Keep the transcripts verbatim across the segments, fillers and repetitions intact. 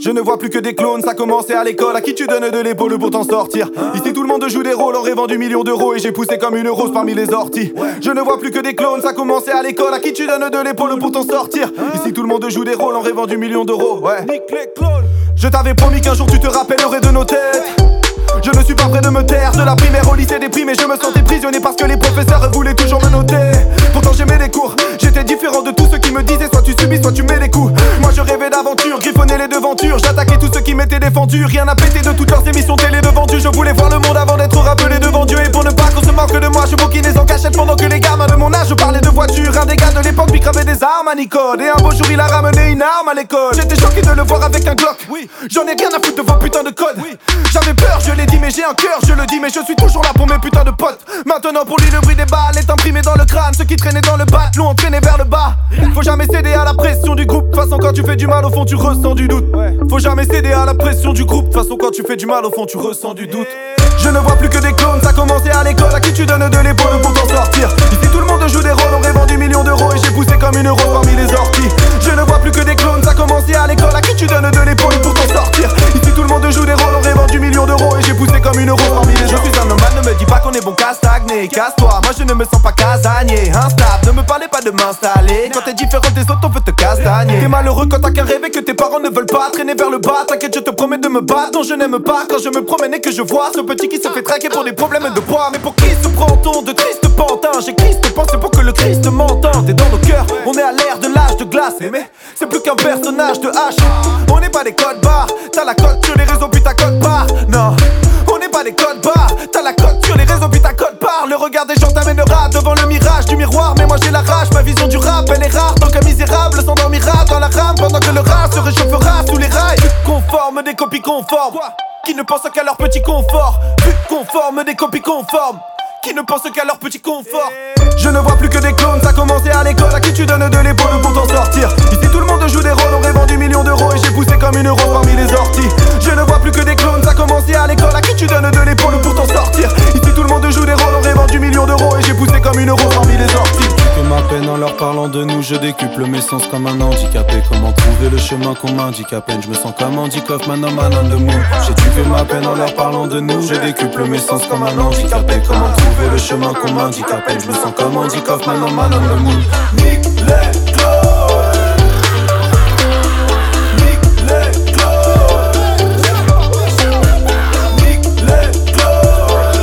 Je ne vois plus que des clones, ça commençait à l'école. À qui tu donnes de l'épaule pour t'en sortir? Ici tout le monde joue des rôles en rêvant du million d'euros. Et j'ai poussé comme une rose parmi les orties. Je ne vois plus que des clones, ça commençait à l'école. À qui tu donnes de l'épaule pour t'en sortir? Ici tout le monde joue des rôles en rêvant du million d'euros. Ouais. Nique les clones. Je t'avais promis qu'un jour tu te rappellerais de nos têtes. Je ne suis pas prêt de me taire. De la primaire au lycée déprimé, je me sentais prisonnier parce que les professeurs voulaient toujours me noter. Pourtant j'aimais les cours, j'étais différent de tous ceux qui me disaient soit tu subis, soit tu mets les coups. Moi je rêvais d'aventure, griffonnais les devantures. J'attaquais tous ceux qui m'étaient défendus. Rien à péter de toutes leurs émissions télé devant Dieu. Je voulais voir le monde avant d'être rappelé devant Dieu. Et pour ne pas qu'on se moque de moi, je bouquinais en cachette pendant que les gamins de mon âge parlaient de voitures. Un des gars de l'époque lui cravait des armes à Nicole. Et un beau jour il a ramené une arme à l'école. J'étais choqué de le voir avec un Glock. Oui, j'en ai rien à foutre de vos putains de codes. Oui, j'avais peur, je l'ai dit mais j'ai un cœur, je le dis mais je suis toujours là pour mes putains de potes. Maintenant pour lui le bruit des balles est imprimé dans le crâne. Ceux qui traînaient dans le bat l'ont entraîné vers le bas. Faut jamais céder à la pression du groupe. De toute façon quand tu fais du mal au fond tu ressens du doute. Faut jamais céder à la pression du groupe. De toute façon quand tu fais du mal au fond tu ressens du doute. Je ne vois plus que des clones, ça commençait à l'école. À qui tu donnes de l'épaule pour t'en sortir? Ici tout le monde joue des rôles en rêvant du million d'euros. Et j'ai poussé comme une rose parmi les orties. Je ne vois plus que des clones, ça commençait à l'école. À qui tu donnes de l'épaule pour t'en sortir? Ici tout le monde joue des rôles en rêvant du million d'euros. Et j'ai poussé comme une rose parmi les orties. Je suis un nomade, ne me dis pas qu'on est bon qu'à stagner. Casse-toi, moi je ne me sens pas casanier. Instable, ne me parlez pas de m'installer. Quand t'es différent des autres on veut te castagner. T'es malheureux quand t'as qu'un rêve et que tes parents ne veulent pas traîner vers le bas. T'inquiète je te promets de me battre. Non je n'aime pas quand je me promène et que je vois ce petit qui se fait traquer pour des problèmes de poids. Mais pour qui se prend-on de triste pantin? J'ai Christ pensé pour que le Christ m'entende. Et dans nos cœurs, on est à l'ère de l'âge de glace. Mais c'est plus qu'un personnage de H. On n'est pas des codes barres. T'as la cote sur les réseaux puis ta cote barre. Non, on n'est pas des codes barres. T'as la cote sur les réseaux puis ta cote barre. Le regard des gens t'amènera devant le mirage du miroir. Mais moi j'ai la rage, ma vision du rap elle est rare. Tant qu'un misérable s'endormira dans la rame pendant que le rat se réchauffera sous les rails. Conforme des copies conformes qui ne pensent qu'à leur petit confort. Plus conforme des copies conformes qui ne pensent qu'à leur petit confort. Je ne vois plus que des clones, ça commençait à l'école. À qui tu donnes de l'épaule pour t'en sortir? Ici tout le monde joue des rôles en rêvant du million d'euros. Et j'ai poussé comme une rose parmi les orties. Je ne vois plus que des clones, ça commençait à l'école. À qui tu donnes de l'épaule pour t'en sortir? Ici tout le monde joue des rôles en rêvant du million d'euros. Et j'ai poussé comme une rose parmi les orties. Que ma peine en leur parlant de nous, je décuple mes sens comme un handicapé. Comment trouver le chemin qu'on m'indique à peine? Je me sens comme Andy Kaufman, un man on the moon. J'ai tué ma peine en leur parlant de nous, je décuple mes sens comme un handicapé. Comment trouver le chemin qu'on m'indique à peine? Je me sens comme Andy Kaufman, un man on the moon. Nique les clones. Nique les clones. Nique les clones.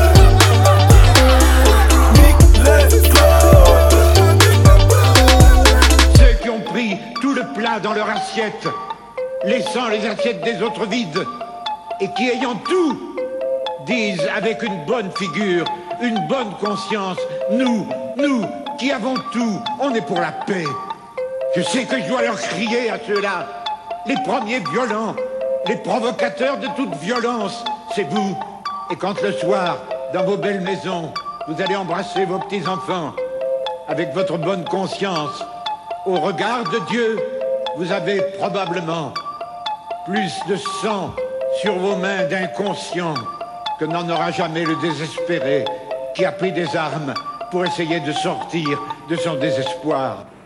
Nique les clones. Ceux qui ont pris tout le plat dans leur assiette, laissant les assiettes des autres vides, et qui ayant tout, disent avec une bonne figure, une bonne conscience, nous, nous, qui avons tout, on est pour la paix. Je sais que je dois leur crier à ceux-là, les premiers violents, les provocateurs de toute violence, c'est vous. Et quand le soir, dans vos belles maisons, vous allez embrasser vos petits-enfants, avec votre bonne conscience, au regard de Dieu, vous avez probablement plus de sang sur vos mains d'inconscients que n'en aura jamais le désespéré qui a pris des armes pour essayer de sortir de son désespoir.